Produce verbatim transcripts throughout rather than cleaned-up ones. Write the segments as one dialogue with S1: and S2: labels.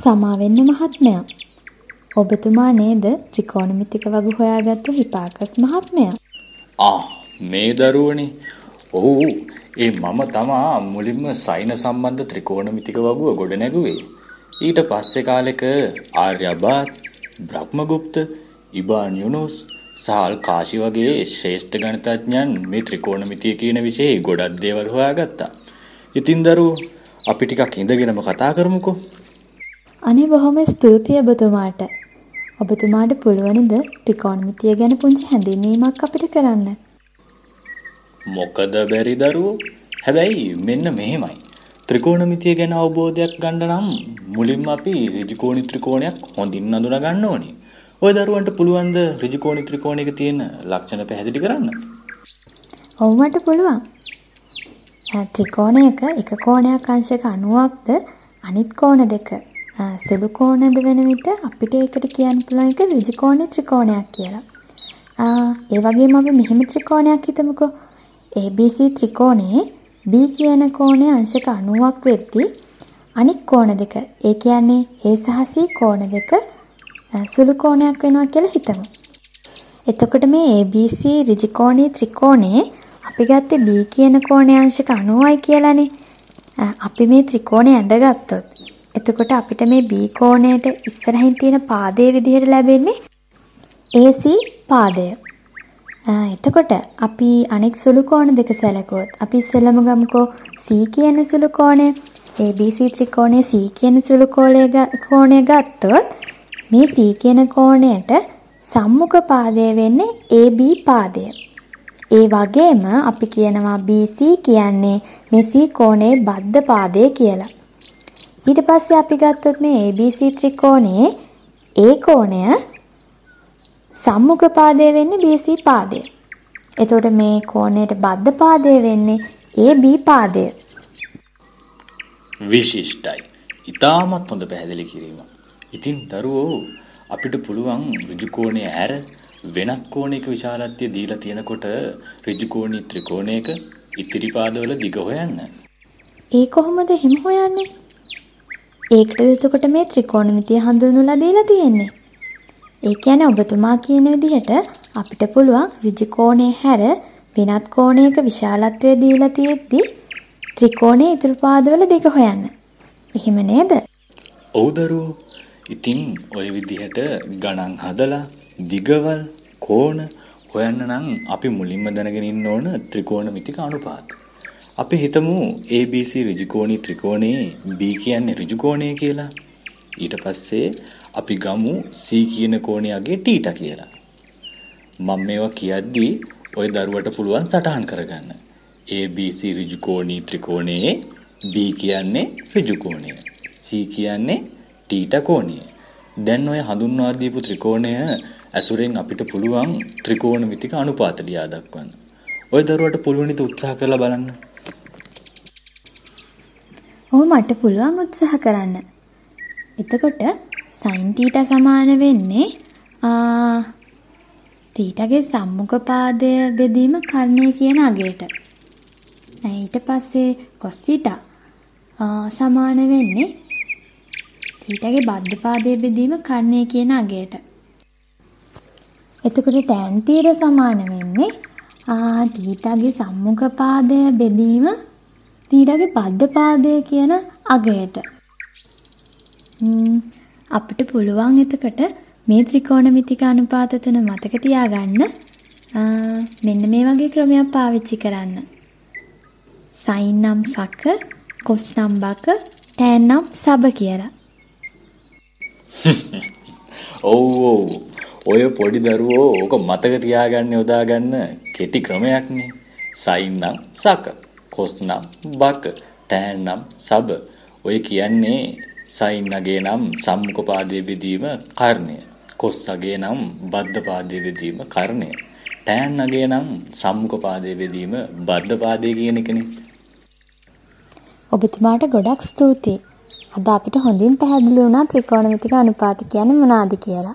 S1: සමාවෙන්න මහත්මයා. ඔබතුමා නේද ත්‍රිකෝණමිතික වගු හොයාගත්තු හිපාකස් මහත්මයා?
S2: ආ මේ දරුවනේ. ඔව් ඒ මම තමා මුලින්ම සයින සම්බන්ධ ත්‍රිකෝණමිතික වගුව ගොඩ නැගුවේ. ඊට පස්සේ කාලෙක ආර්යභාත්, බ්‍රහ්මගුප්ත, ඉබාන් යුනුස් සහල් කාශි වගේ ශ්‍රේෂ්ඨ ගණිතඥයන් මේ ත්‍රිකෝණමිතිය කියන විෂයේ ගොඩක් දේවල් හොයාගත්තා. ඉතින් දරුවෝ අපි ටිකක් ඉඳගෙනම කතා කරමුකෝ.
S1: අනේ බොහොම ස්තුතියි ඔබතුමාට. ඔබතුමාට පුළුවනිද ත්‍රිකෝණමිතිය ගැන පුංචි හැඳින්වීමක් අපිට කරන්න?
S2: මොකද බැරි දරුවෝ? හැබැයි මෙන්න මෙහෙමයි. ත්‍රිකෝණමිතිය ගැන අවබෝධයක් ගන්න නම් මුලින්ම අපි ඍජුකෝණී ත්‍රිකෝණයක් හොඳින් අඳුන ගන්න ඕනේ. ඔය දරුවන්ට පුළුවන් ද ඍජුකෝණී ත්‍රිකෝණයක තියෙන ලක්ෂණ පැහැදිලි කරන්න?
S1: ඔව් මට පුළුවන්. ත්‍රිකෝණයක එක කෝණයක් අංශක අනූවක්ද අනිත් කෝණ දෙක සුළු කෝණද වෙන විට අපිට ඒකට කියන්න පුළුවන් එක ඍජුකෝණී ත්‍රිකෝණයක් කියලා. ඒ වගේම අපි මෙහෙම ත්‍රිකෝණයක් හිතමුකෝ. A B C ත්‍රිකෝණයේ B කියන කෝණයේ අංශක අනූවක් වෙද්දී අනිත් කෝණ දෙක, ඒ කියන්නේ A සහ C කෝණ දෙක සුළු කෝණයක් වෙනවා කියලා හිතමු. එතකොට මේ A B C ඍජුකෝණී ත්‍රිකෝණයේ අපි ගත්තේ B කියන කෝණයේ අංශක අනූවයි කියලානේ. අපි මේ ත්‍රිකෝණය ඇඳගත්තොත් එතකොට අපිට මේ B කෝණයට ඉස්සරහින් තියෙන පාදයේ විදිහට ලැබෙන්නේ A C පාදය. එතකොට අපි අනෙක් සුළු කෝණ දෙක සැලකුවොත් අපි ඉස්සෙල්ලම ගමුකෝ C කියන සුළු කෝණය. A B C ත්‍රිකෝණයේ C කියන සුළු කෝණය ගත්තොත් මේ C කියන කෝණයට සම්මුඛ පාදය වෙන්නේ A B පාදය. ඒ වගේම අපි කියනවා B C කියන්නේ මේ C කෝණයේ බද්ධ පාදය කියලා. ඊට පස්සේ අපි ගත්තොත් මේ A B C ත්‍රිකෝණයේ A කෝණය සම්මුඛ පාදය වෙන්නේ B C පාදය. එතකොට මේ කෝණයට බද්ධ පාදය වෙන්නේ A B පාදය.
S2: විශිෂ්ටයි. ඉතාමත් හොඳ පැහැදිලි කිරීමක්. ඉතින් දරුවෝ අපිට පුළුවන් ඍජුකෝණය හැර වෙනත් කෝණයක විශාලත්වය දීලා තියෙනකොට ඍජුකෝණී ත්‍රිකෝණයක ඉතිරි පාදවල දිග හොයන්න.
S1: ඒ කොහොමද එහෙම හොයන්නේ? ඒකටද එතකොට මේ ත්‍රිකෝණමිතිය හඳුන්වලා දීලා තියෙන්නේ. ඒ කියන්නේ ඔබතුමා කියන විදිහට අපිට පුළුවන් ඍජුකෝණය හැර වෙනත් කෝණයක විශාලත්වය දීලා තියෙද්දි ත්‍රිකෝණයේ ඉතිරි පාදවල දිග හොයන්න. එහෙම නේද?
S2: ඔව් දරුවෝ. ඉතින් ওই විදිහට ගණන් හදලා දිගවල් කෝණ හොයන්න නම් අපි මුලින්ම දැනගෙන ඉන්න ඕන ත්‍රිකෝණමිතික අනුපාත. අපි හිතමු A B C ඍජුකෝණී ත්‍රිකෝණයේ B කියන්නේ ඍජුකෝණය කියලා. ඊට පස්සේ අපි ගමු C කියන කෝණයගේ θ කියලා. මම මේවා කියද්දී ওই දරුවට පුළුවන් සටහන් කරගන්න. A B C ඍජුකෝණී ත්‍රිකෝණයේ B කියන්නේ ඍජුකෝණය. C කියන්නේ θ කෝණය. දැන් ඔය හඳුන්වා දීපු ත්‍රිකෝණය ඇසුරෙන් අපිට පුළුවන් ත්‍රිකෝණමිතික අනුපාත ලියා දක්වන්න. ඔය දරුවට පුළුවන් ද උත්සාහ කරලා බලන්න.
S1: ඔව් මට පුළුවන් උත්සාහ කරන්න. එතකොට sin θ සමාන වෙන්නේ ආ θගේ සම්මුඛ පාදය බෙදීම කර්ණය කියන අගයට. ඊට පස්සේ cos θ සමාන වෙන්නේ θගේ බද්ධ පාදය බෙදීම කර්ණය කියන අගයට. එතකොට tan θ සමාන වෙන්නේ ආ θගේ සම්මුඛ පාදය බෙදීම θගේ බද්ධ පාදය කියන අගයට. අපිට පුළුවන් එතකොට මේ ත්‍රිකෝණමිතික අනුපාත තුන මතක තියාගන්න මෙන්න මේ වගේ ක්‍රමයක් පාවිච්චි කරන්න. sin නම් සක, cos නම් බක, tan නම් සබ කියලා.
S2: ඔව් ඔව්. ඔය පොඩි දරුවෝ ඕක මතක තියාගන්න යොදාගන්න කෙටි ක්‍රමයක්නේ. sin නම් සක, cos නම් බක, tan නම් සබ. ඔය කියන්නේ sin නගේ නම් සම්මුඛ පාදයේ බෙදීම කර්ණය. cos නගේ නම් බද්ධ පාදයේ බෙදීම කර්ණය. tan නගේ නම් සම්මුඛ පාදයේ බෙදීම බද්ධ පාදයේ කියන එකනේ.
S1: ඔබතුමාට ගොඩක් ස්තුතියි. අද අපිට හොඳින් පැහැදිලි වුණා ත්‍රිකෝණමිතික අනුපාත කියන්නේ මොනවාද කියලා.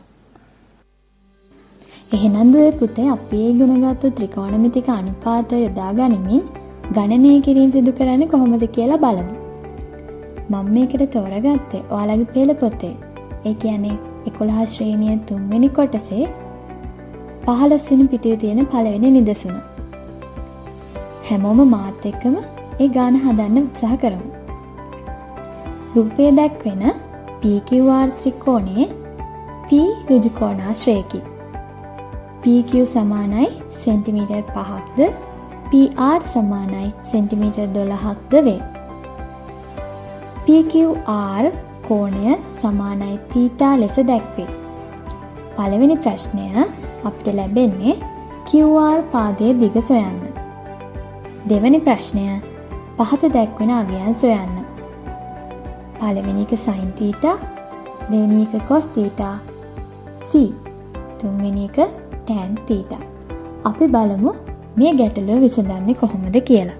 S1: එහෙනම් දුවේ පුතේ අපි ඉගෙනගත්තු ත්‍රිකෝණමිතික අනුපාත යොදා ගනිමින් ගණනය කිරීම සිදු කරන්නේ කොහොමද කියලා බලමු. මම මේකට තෝරගත්තේ ඔයාලගේ පෙළ පොතේ. ඒ කියන්නේ එකොළහ ශ්‍රේණිය තුන්වෙනි කොටසේ පහළොස් වෙනි පිටුවේ තියෙන පළවෙනි නිදසුන. හැමෝම මාත් එක්කම ඒ ගාන හදන්න උත්සාහ කරමු. රූපයේ දැක්වෙන P Q R ත්‍රිකෝණයේ P ඍජු කෝණාශ්‍රයකි. P Q සමානයි සෙන්ටිමීටර් පහක්ද P R සමානයි සෙන්ටිමීටර් දොළහක්ද වේ. P Q R කෝණය සමානයි θ ලෙස දැක්වේ. පළවෙනි ප්‍රශ්නය අපිට ලැබෙන්නේ Q R පාදයේ දිග සොයන්න. දෙවැනි ප්‍රශ්නය පහත දැක්වෙන අගයන් සොයන්න. පළවෙනි එක sin θ, දෙවෙනි එක cos θ, C, තුන්වෙනි එක tan θ. අපි බලමු මේ ගැටලුව විසඳන්නේ කොහොමද කියලා.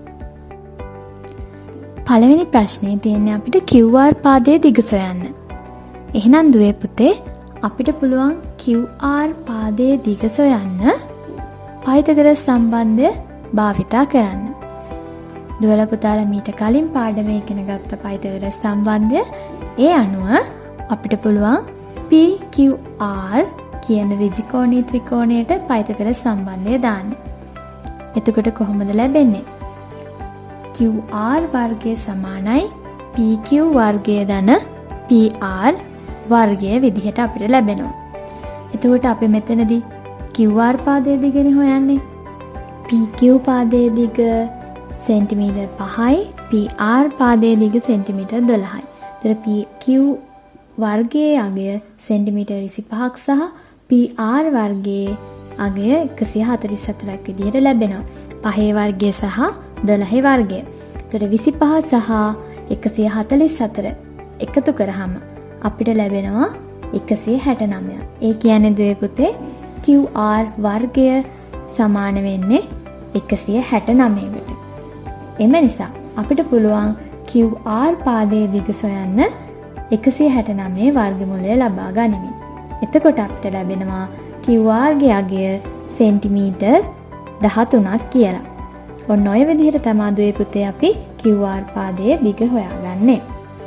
S1: පළවෙනි ප්‍රශ්නේ තියෙන්නේ අපිට Q R පාදයේ දිග සොයන්න. එහෙනම් දුවේ පුතේ අපිට පුළුවන් Q R පාදයේ දිග සොයන්න පයිතගොරස් සම්බන්ධය භාවිතා කරන්න. දුවල පුතාලා මීට කලින් පාඩමේ ඉගෙන ගත්ත පයිතගොරස් සම්බන්ධය ඒ අනුව අපිට පුළුවන් P Q R කියන ඍජුකෝණී ත්‍රිකෝණයට පයිතගොරස් සම්බන්ධය දාන්න. එතකොට කොහොමද ලැබෙන්නේ? Q R වර්ගය සමානයි P Q වර්ගය ධන P R වර්ගය විදිහට අපිට ලැබෙනවා. එතකොට අපි මෙතනදී Q R පාදයේ දිගනේ හොයන්නේ. P Q පාදයේ දිග සෙන්ටිමීටර් පහයි, P R පාදයේ දිග සෙන්ටිමීටර් දොළහයි. එතකොට P Q වර්ගයේ අගය සෙන්ටිමීටර් විසිපහක් සහ P R වර්ගයේ අගය එකසිය හතළිස් හතරක් විදිහට ලැබෙනවා. පහේ වර්ගය සහ දොළහේ වර්ගය. එතකොට විසිපහ සහ එකසිය හතළිස් හතර එකතු කරාම අපිට ලැබෙනවා එකසිය හැට නවය. ඒ කියන්නේ දුවේ පුතේ Q R වර්ගය සමාන වෙන්නේ එකසිය හැට නවයකට. එම නිසා අපිට පුළුවන් Q R පාදයේ දිග සොයන්න එකසිය හැට නවය වර්ගමූලය ලබා ගනිමින්. එතකොට අපිට ලැබෙනවා Q R ගේ අගය සෙන්ටිමීටර් දහතුනක් කියලා. ඔන්න ඔය විදිහට තමයි දුවේ පුතේ අපි Q R පාදයේ දිග හොයාගන්නේ.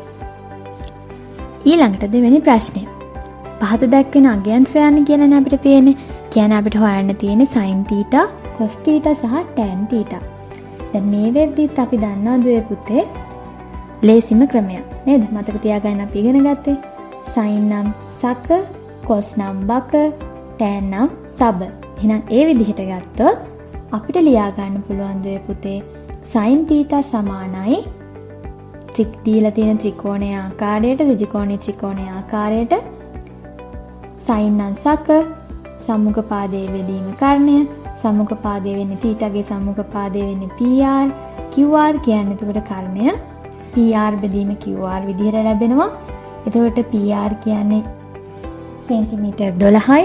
S1: ඊළඟට දෙවෙනි ප්‍රශ්නය. පහත දැක්වෙන අගයන් සොයන්න කියලානේ අපිට තියෙන්නේ. කියන්නේ අපිට හොයන්න තියෙන්නේ sin θ, cos θ සහ tan θ. දැන් මේ වෙද්දිත් අපි දන්නවා දුවේ පුතේ ලේසිම ක්‍රමයක් නේද? මතක තියාගන්න අපි ඉගෙන ගත්තේ sin නම් සක, cos නම් බක, tan නම් සබ. එහෙනම් ඒ විදිහට ගත්තොත් අපිට ලියා ගන්න පුළුවන් දුවේ පුතේ sin θ සමානයි ත්‍රික් දීලා තියෙන ත්‍රිකෝණයේ ආකාරයට ඍජුකෝණී ත්‍රිකෝණයේ ආකාරයට sin නම් සක, සම්මුඛ පාදයේ බෙදීම කර්ණය, සම්මුඛ පාදයේ වෙන්නේ θ ගේ සම්මුඛ පාදයේ වෙන්නේ P R, Q R කියන්නේ එතකොට කර්ණය P R බෙදීම Q R විදිහට ලැබෙනවා. එතකොට P R කියන්නේ සෙන්ටිමීටර් දොළහයි,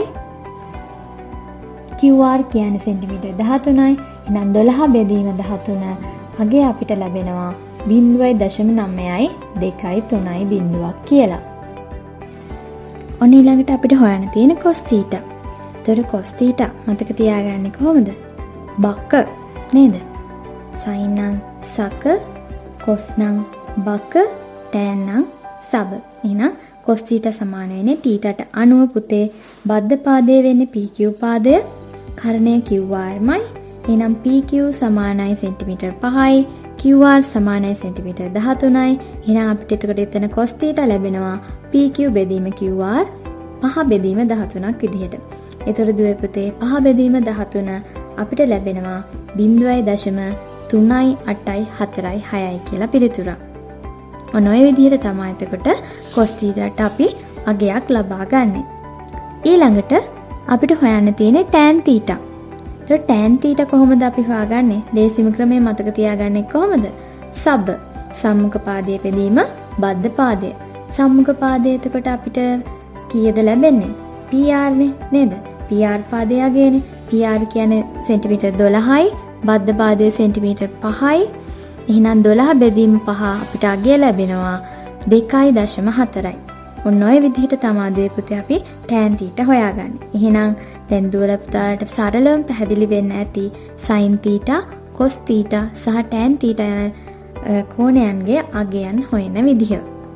S1: Q R කියන්නේ සෙන්ටිමීටර් දහතුනයි. එහෙනම් දොළහ බෙදීම දහතුන අගේ අපිට ලැබෙනවා බිංදුවයි දශම නවයයි දෙකයි තුනයි බිංදුවක් කියලා. ඔන්න ඊළඟට අපිට හොයන්න තියෙන cos θ. එතකොට cos θ මතක තියාගන්නේ කොහොමද? බක නේද? sin නම් සක, cos නම් බක, tan නම් සබ. එහෙනම් cos θ සමාන වෙන්නේ θට අනුව පුතේ බද්ධ පාදයේ වෙන්නේ P Q පාදය, කර්ණය Q R මයි. එහෙනම් P Q සමානයි සෙන්ටිමීටර් පහයි, Q R සමානයි සෙන්ටිමීටර් දහතුනයි. එහෙනම් අපිට එතකොට එතන cos θ ලැබෙනවා P Q බෙදීම Q R පහ බෙදීම දහතුනක් විදිහට. එතකොට දුවේ පුතේ පහ බෙදීම දහතුන අපිට ලැබෙනවා බිංදුවයි දශම තුනයි අටයි හතරයි හයයි කියලා පිළිතුරක්. ඔන්න ඔය විදිහට තමයි එතකොට cos θට අපි අගයක් ලබා ගන්නෙ. ඊළඟට අපිට හොයන්න තියෙන්නේ tan θ. එතකොට tan θ කොහොමද අපි හොයාගන්නේ? ලේසිම ක්‍රමය මතක තියාගන්නේ කොහොමද? සබ සම්මුඛ පාදයේ බෙදීම බද්ධ පාදය. සම්මුඛ පාදයේ එතකොට අපිට කීයද ලැබෙන්නේ? P R නේ නේද? P R පාදයේ අගයනේ. P R කියන්නේ සෙන්ටිමීටර් දොළහයි, බද්ධ පාදයේ සෙන්ටිමීටර් පහයි. එහෙනම් දොළහ බෙදීම පහ අපිට අගය ලැබෙනවා දෙකයි දශම හතරයි. ඔන්න ඔය විදිහට තමයි දුවේ පුතේ අපි tan θ හොයාගන්නේ. එහෙනම් දැන් දුවල පුතාලට සරලවම පැහැදිලි වෙන්න ඇති sin θ, cos θ සහ tan θ යන කෝණයන්ගේ අගයන් හොයන විදිහ.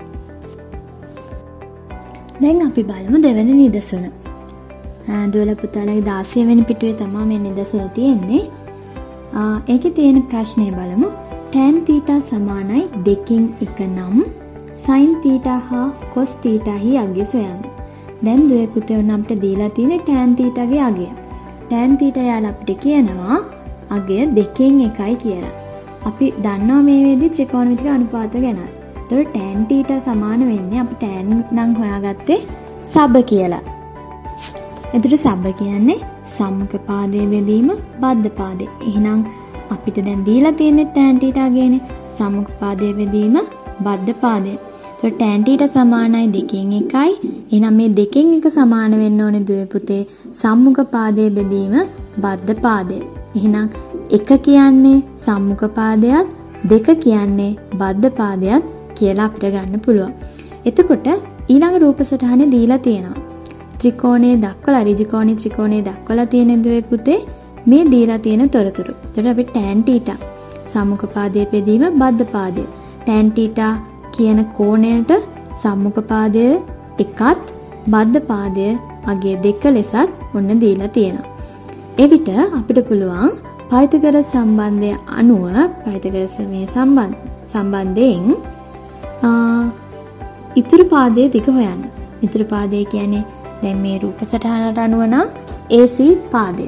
S1: දැන් අපි බලමු දෙවෙනි නිදසුන. දුවල පුතාලගේ දාසය වෙනි පිටුවේ තමයි මේ නිදසුන තියෙන්නේ. ඒකේ තියෙන ප්‍රශ්නේ බලමු. tan theta සමානයි දෙකින් එක නම් sin theta හා cos theta හි අගය සොයන්න. දැන් දුවේ පුතේ උන් අපිට දීලා තියෙන tan theta ගේ අගය. tan theta යාලා අපිට කියනවා අගය දෙකෙන් එකයි කියලා. අපි දන්නවා මේ වේදී ත්‍රිකෝණමිතික අනුපාත ගැන. ඒතකොට tan theta සමාන වෙන්නේ අපි tan නම් හොයාගත්තේ සබ කියලා. එතකොට සබ කියන්නේ සම්මුඛ පාදයේ බෙදීම බද්ධ පාදේ. එහෙනම් අපිට දැන් දීලා තියෙන්නේ tan theta ගේනේ. සම්මුඛ පාදයේ බෙදීම බද්ධ පාදේ. ඒතකොට tan theta සමානයි දෙකෙන් එකයි. එහෙනම් මේ දෙකෙන් එක සමාන වෙන්න ඕනේ දුවේ පුතේ සම්මුඛ පාදයේ බෙදීම බද්ධ පාදේ. එහෙනම් එක කියන්නේ සම්මුඛ පාදයක් දෙක කියන්නේ බද්ධ පාදයක් කියලා අපිට ගන්න පුළුවන්. එතකොට ඊළඟ රූප සටහනේ දීලා තියෙනවා. ත්‍රිකෝණයේ දක්වලා ඍජු කෝණී ත්‍රිකෝණයේ දක්වලා තියෙන දුවේ පුතේ මේ දීලා තියෙන තොරතුරු. එතකොට අපි tan theta සම්මුඛ පාදයේ බෙදීම බද්ධ පාදය. tan theta කියන කෝණයට සම්මුඛ පාදය එකත් බද්ධ පාදය අගය දෙක ලෙසත් ඔන්න දීලා තියෙනවා. එවිට අපිට පුළුවන් පයිතගොරස් සම්බන්ධය අනුව පයිතගොරස් ප්‍රමේය සම්බන්ධ සම්බන්ධයෙන් ඉතුරු පාදයේ දිග හොයන්න. ඉතුරු පාදය කියන්නේ දැන් මේ රූප සටහනට අනුව නම් A C පාදය.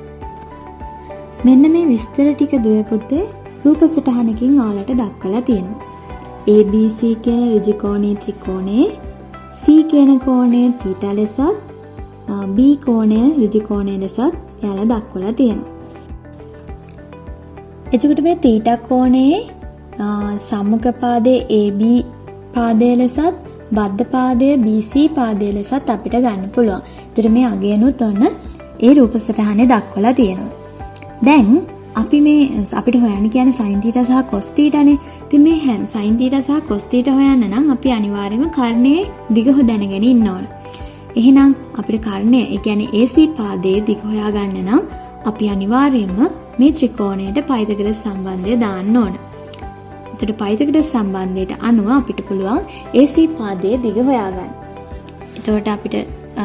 S1: මෙන්න මේ විස්තර ටික දුවේ පුතේ රූප සටහනකින් ඔයාලට දක්වලා තියෙනවා. A B C කියන ඍජු කෝණී ත්‍රිකෝණයේ C කියන කෝණය θ ලෙසත් B කෝණය ඍජු කෝණය ලෙසත් එයාලා දක්වලා තියෙනවා. එතකොට මේ θ කෝණයේ සම්මුඛ පාදයේ A B පාදයේ ලෙසත් බද්ධ පාදයේ B C පාදයේ ලෙසත් අපිට ගන්න පුළුවන්. ඒතර මේ අගයනුත් ඔන්න ඒ රූප සටහනේ දක්වලා තියෙනවා. දැන් අපි මේ අපිට හොයන්න කියන්නේ sin theta සහ cos theta නේ. ඉතින් මේ හැම sin theta සහ cos theta හොයන්න නම් අපි අනිවාර්යයෙන්ම කර්ණයේ දිග දැනගෙන ඉන්න ඕන. එහෙනම් අපිට කර්ණය, ඒ කියන්නේ A C පාදයේ දිග හොයා ගන්න නම් අපි අනිවාර්යයෙන්ම මේ ත්‍රිකෝණයට පයිතගොරස් සම්බන්ධය දාන්න ඕන. එතකොට පයිතගොරස් සම්බන්ධයට අනුව අපිට පුළුවන් A C පාදයේ දිග හොයාගන්න. එතකොට අපිට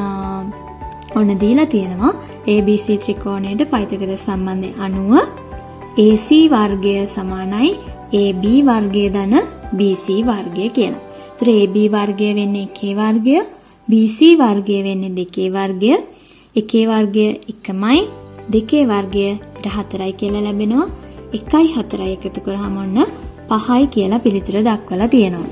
S1: ඔන්න දීලා තියෙනවා A B C ත්‍රිකෝණයට පයිතගොරස් සම්බන්ධය අනුව A C වර්ගය සමානයි A B වර්ගය ධන B C වර්ගය කියලා. එතකොට A B වර්ගය වෙන්නේ එකේ වර්ගය, B C වර්ගය වෙන්නේ දෙකේ වර්ගය, එකේ වර්ගය එකමයි, දෙකේ වර්ගය හතරයි කියලා ලැබෙනවා. එකයි හතරයි එකතු කරාම ඔන්න පහයි කියලා පිළිතුර දක්වලා තියෙනවා.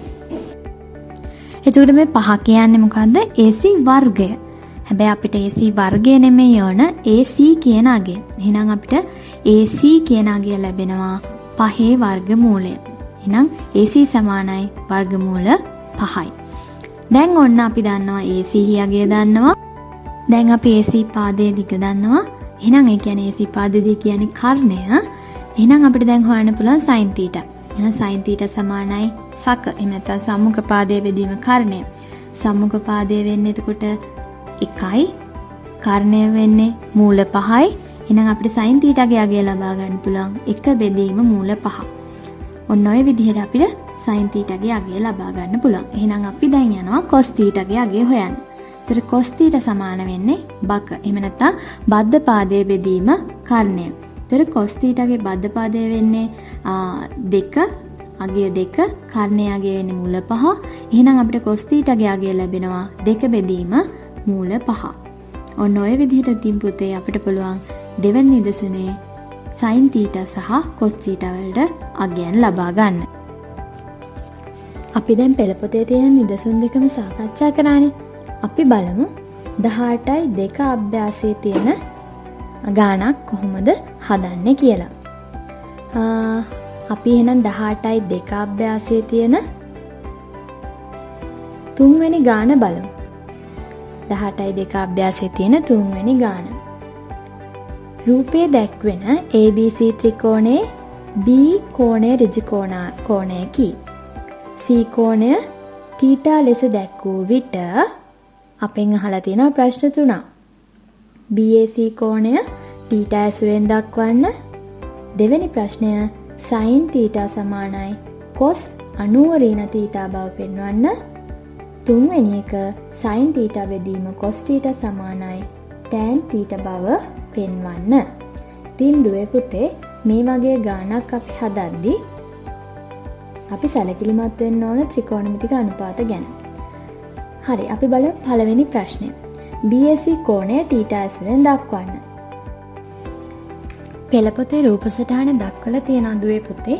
S1: එතකොට මේ පහ කියන්නේ මොකද්ද? A C වර්ගය. හැබැයි අපිට A C වර්ගය නෙමෙයි ඕන A C කියන අගය. එහෙනම් අපිට A C කියන අගය ලැබෙනවා පහේ වර්ගමූලය. එහෙනම් A C සමානයි වර්ගමූල පහයි. දැන් ඔන්න අපි දන්නවා A C අගය දන්නවා. දැන් අපි A C පාදයේ දිග දන්නවා. එහෙනම් ඒ කියන්නේ A C පාදයේ කියන්නේ කර්ණය. එහෙනම් අපිට දැන් හොයන්න පුළුවන් sin theta. එහෙනම් sin theta සමානයි සක. එහෙම නැත්නම් සම්මුඛ පාදයේ බෙදීම කර්ණය. සම්මුඛ පාදයේ වෙන්නේ එතකොට එකයි, කර්ණය වෙන්නේ මූල පහයි. එහෙනම් අපිට sin theta ගේ අගය ලබා ගන්න පුළුවන් එක බෙදීම මූල පහ. ඔන්න ඔය විදිහට අපිට sin theta ගේ අගය ලබා ගන්න පුළුවන්. එහෙනම් අපි දැන් යනවා cos theta ගේ අගය හොයන්න. ඒතර cos theta සමාන වෙන්නේ බක. එහෙම නැත්නම් බද්ධ පාදයේ බෙදීම කර්ණය. ඒතර cos theta ගේ බද්ධ පාදයේ වෙන්නේ දෙක, අගය දෙක, කර්ණය අගය වෙන්නේ මූල පහ. එහෙනම් අපිට cos theta ගේ අගය ලැබෙනවා දෙක බෙදීම මූල පහ. ඔන්න ඔය විදිහට තින් පුතේ අපිට පුළුවන් දෙවැනි නිදසුනේ sin theta සහ cos theta වලට අගයන් ලබා ගන්න. අපි දැන් පෙළ පොතේ තියෙන නිදසුන් දෙකම සාකච්ඡා කරානේ. අපි බලමු දහඅටයි දෙක අභ්‍යාසයේ තියෙන ගානක් කොහොමද හදන්නේ කියලා. අපි එහෙනම් දහඅටයි දෙක අභ්‍යාසයේ තියෙන තුන්වෙනි ගාන බලමු. දහඅටයි දෙක අභ්‍යාසයේ තියෙන තුන්වෙනි ගාන. රූපයේ දැක්වෙන A B C ත්‍රිකෝණයේ B කෝණය ඍජු කෝණයකි. C කෝණය θ ලෙස දැක්වූ විට අපෙන් අහලා තියෙන ප්‍රශ්න තුනක්. B A C කෝණය θ ඇසුරෙන් දක්වන්න. දෙවෙනි ප්‍රශ්නය sin θ සමානයි cos අනූව ඍණ තීටා බව පෙන්වන්න. තුන්වෙනි එක sin තීටා බෙදීම cos තීටා සමානයි tan තීටා බව පෙන්වන්න. ඉතින් දුවේ පුතේ මේ වගේ ගානක් අපි හදද්දී අපි සැලකිලිමත් වෙන්න ඕන ත්‍රිකෝණමිතික අනුපාත ගැන. හරි, අපි බලමු පළවෙනි ප්‍රශ්නය. B A C කෝණය තීටා ඇසුරෙන් දක්වන්න. පෙළ පොතේ රූප සටහන දක්වලා තියෙන දුවේ පුතේ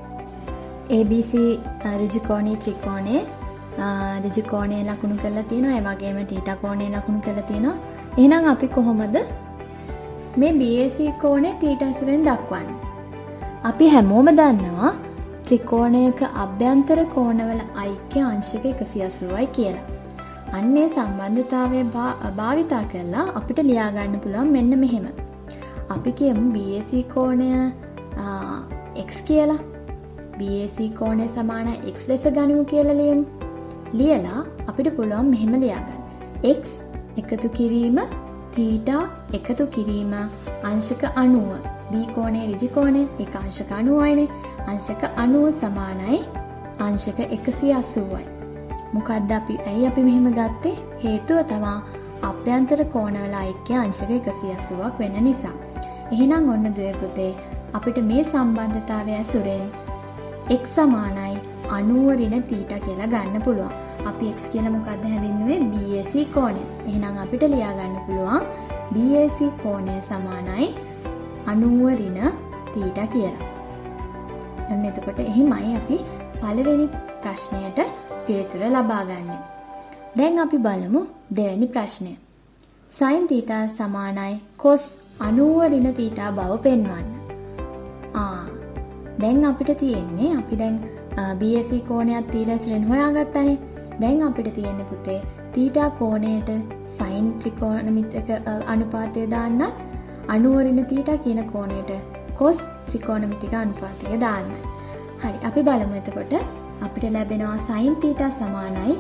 S1: A B C ඍජු කෝණී ත්‍රිකෝණයේ ඍජු කෝණය ලකුණු කරලා තියෙනවා. ඒ වගේම තීටා කෝණය ලකුණු කරලා තියෙනවා. එහෙනම් අපි කොහොමද මේ B A C කෝණය තීටා ඇසුරෙන් දක්වන්නේ? අපි හැමෝම දන්නවා ත්‍රිකෝණයක අභ්‍යන්තර කෝණවල ඓක්‍ය අංශක එකසිය අසූවයි කියලා. අන්නේ සම්බන්ධතාවය භාවිතා කරලා අපිට ලියා ගන්න පුළුවන් මෙන්න මෙහෙම. අපි කියමු B A C කෝණය x කියලා. B A C කෝණය සමාන x ලෙස ගනිමු කියලා ලියමු. ලියලා අපිට පුළුවන් මෙහෙම ලියා ගන්න. x එකතු කිරීම තීටා එකතු කිරීම අංශක අනූව. B කෝණයේ ඍජු කෝණය ඒක අංශක අනූවයිනේ. අංශක අනූව සමානයි අංශක එකසිය අසූවයි. මොකද්ද අපි ඇයි අපි මෙහෙම ගත්තේ? හේතුව තමයි අභ්‍යන්තර කෝණවල ඓක්‍ය අංශක එකසිය අසූවක් වෙන නිසා. එහෙනම් ඔන්න දුවේ පුතේ අපිට මේ සම්බන්ධතාවය ඇසුරෙන් x සමානයි අනූව ඍණ තීටා කියලා ගන්න පුළුවන්. අපි x කියලා මොකද්ද හැඳින්වුවේ? B A C කෝණය. එහෙනම් අපිට ලියා ගන්න පුළුවන් B A C කෝණය සමානයි අනූව ඍණ තීටා කියලා. අන්න එතකොට එහෙමයි අපි පළවෙනි ප්‍රශ්නයට පිළිතුර ලබා ගන්න. දැන් අපි බලමු දෙවෙනි ප්‍රශ්නය. sin තීටා සමානයි cos අනූව ඍණ තීටා බව පෙන්වන්න. ආ දැන් අපිට තියෙන්නේ අපි දැන් B A C කෝණයක් තීටා ඇසුරෙන් හොයාගත්තානේ. දැන් අපිට තියෙන්නේ පුතේ තීටා කෝණයට sin ත්‍රිකෝණමිතික අනුපාතය දාන්න, අනූව ඍණ තීටා කියන කෝණයට cos ත්‍රිකෝණමිතික අනුපාතය දාන්න. හරි, අපි බලමු එතකොට අපිට ලැබෙනවා sin තීටා සමානයි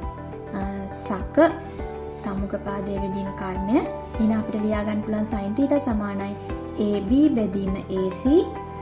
S1: සක සම්මුඛපාදයේ බෙදීම කාරණය. එහෙනම් අපිට ලියා ගන්න පුළුවන් sin තීටා සමානයි A B බෙදීම A C.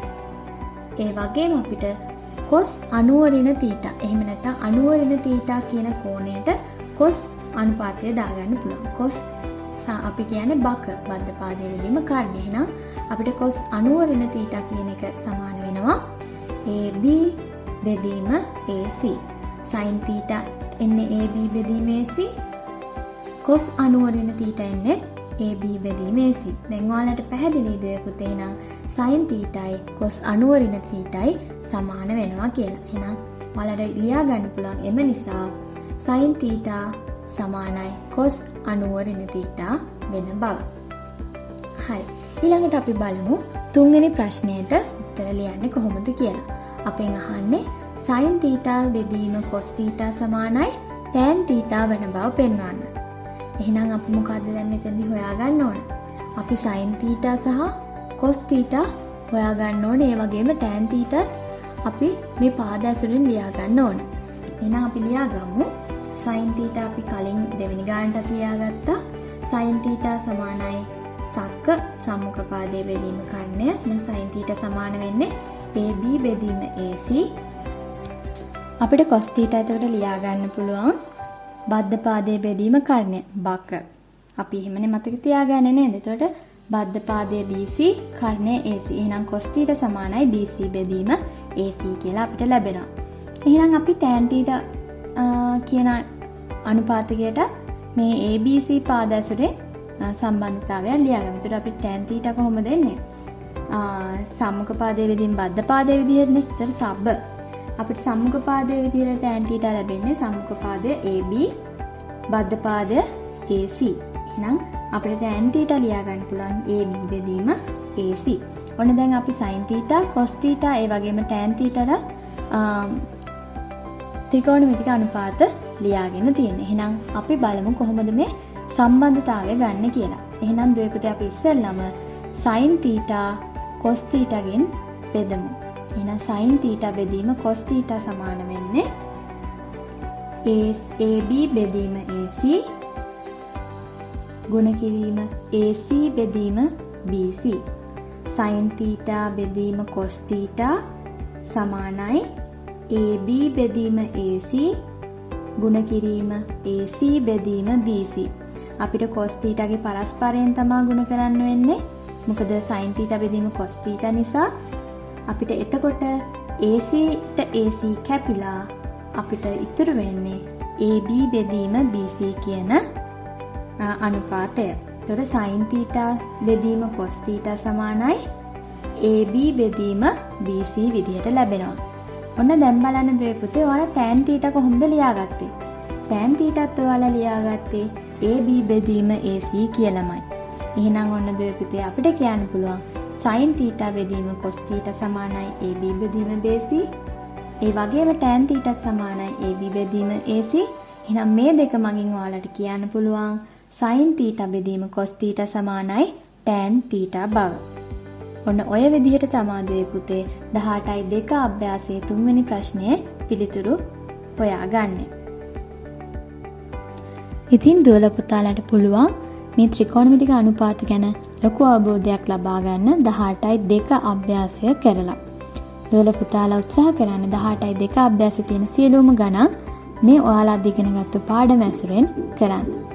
S1: ඒ වගේම අපිට cos අනූව ඍණ තීටා. එහෙම නැත්නම් අනූව ඍණ තීටා කියන කෝණයට cos අනුපාතය දාගන්න පුළුවන්. cos අපි කියන්නේ බක බද්ධ පාදයේ බෙදීම කාරණය. එහෙනම් අපිට cos අනූව ඍණ තීටා කියන එක සමාන වෙනවා A B බෙදීම A C. sin තීටා එන්නේ A B බෙදීම A C. cos අනූව ඍණ තීටා එන්නේ A B බෙදීම A C. දැන් ඔයාලට පැහැදිලිද පුතේ? නම් sin තීටායි cos අනූව ඍණ තීටායි සමාන වෙනවා කියලා. එහෙනම් ඔයාලට ලියා ගන්න පුළුවන් එම නිසා sin තීටා සමානයි cos අනූව ඍණ තීටා වෙන බව. හරි. ඊළඟට අපි බලමු තුන්වෙනි ප්‍රශ්නයට උත්තර ලියන්නේ කොහොමද කියලා. අපෙන් අහන්නේ sin තීටා බෙදීම cos තීටා සමානයි tan තීටා වෙන බව පෙන්වන්න. එහෙනම් අපි මොකද්ද දැන් මෙතනදී හොයාගන්න ඕන? අපි sin තීටා සහ cos තීටා හොයාගන්න ඕනේ. ඒ වගේම tan තීටා අපි මේ පාද ඇසුරින් ලියා ගන්න ඕන. එහෙනම් අපි ලියාගමු. sin තීටා අපි කලින් දෙවෙනි ගානටත් ලියාගත්තා. sin තීටා සමානයි සක සම්මුඛපාදයේ බෙදීම කාරණය. එහෙනම් sin තීටා සමාන වෙන්නේ A B බෙදීම A C. අපිට cos තීටා එතකොට ලියා ගන්න පුළුවන් බද්ධ පාදයේ බෙදීම කාරණය බක. අපි එහෙමනේ මතක තියාගන්නේ නේද? එතකොට බද්ධ පාදයේ B C කර්ණය A C. එහෙනම් cos තීටා සමානයි B C බෙදීම A C කියලා අපිට ලැබෙනවා. එහෙනම් අපි tan තීටා කියන අනුපාතකයට මේ A B C පාද ඇසුරේ සම්බන්ධතාවය ලියාගමු. එතකොට අපිට tan තීටා කොහොමද එන්නේ? සම්මුඛ පාදයේ විදිහින් බද්ධ පාදයේ විදිහටනේ. එතකොට සබ්බ අපිට සම්මුඛ පාදයේ විදිහට tan තීටා ලැබෙන්නේ සම්මුඛ පාදය A B බද්ධ පාදය A C. එහෙනම් අපිට tan තීටා ලියා ගන්න පුළුවන් A B බෙදීම A C. ඔන්න දැන් අපි sin තීටා, cos තීටා, ඒ වගේම tan තීටාට ත්‍රිකෝණමිතික අනුපාත ලියාගෙන තියෙනවා. එහෙනම් අපි බලමු කොහොමද මේ සම්බන්ධතාවය ගන්න කියලා. එහෙනම් දුවේ පුතේ අපි ඉස්සෙල්ලාම sin තීටා cos තීටාගෙන් බෙදමු. එහෙනම් sin තීටා බෙදීම cos තීටා සමාන වෙන්නේ A B බෙදීම A C ගුණ කිරීම A C බෙදීම B C. sin තීටා බෙදීම cos තීටා සමානයි A B බෙදීම A C ගුණ කිරීම A C බෙදීම B C. අපිට cos theta ගේ පරස්පරයෙන් තමයි ගුණ කරන්න වෙන්නේ. මොකද sin theta බෙදීම cos theta නිසා. අපිට එතකොට A C ට A C කැපිලා අපිට ඉතුරු වෙන්නේ A B බෙදීම B C කියන අනුපාතය. එතකොට sin theta බෙදීම cos theta සමානයි A B බෙදීම B C විදිහට ලැබෙනවා. ඔන්න දැන් බලන්න දුවේ පුතේ ඔයාලා tan theta කොහොමද ලියාගත්තේ? tan thetaත් ඔයාලා ලියාගත්තේ A B බෙදීම A C කියලාමයි. එහෙනම් ඔන්න දුවේ පුතේ අපිට කියන්න පුළුවන් sin theta බෙදීම cos theta සමානයි A B බෙදීම B C. ඒ වගේම tan theta සමානයි A B බෙදීම A C. එහෙනම් මේ දෙක මගින් ඔයාලට කියන්න පුළුවන් sin theta බෙදීම cos theta සමානයි tan theta බව. ඔන්න ඔය විදිහට තමයි දුවේ පුතේ දහඅටයි දෙක අභ්‍යාසයේ තුන්වෙනි ප්‍රශ්නයේ පිළිතුරු හොයාගන්නේ. ඉතින් දුවල පුතාලට පුළුවන් මේ ත්‍රිකෝණමිතික අනුපාත ගැන ලොකු අවබෝධයක් ලබා ගන්න දහඅටයි දෙක අභ්‍යාසය කරලා. දුවල පුතාලා උත්සාහ කරන්න දහඅටයි දෙක අභ්‍යාසයේ තියෙන සියලුම ගණන් මේ ඔයාලා ඉගෙන ගත්ත පාඩම ඇසුරෙන් කරන්න.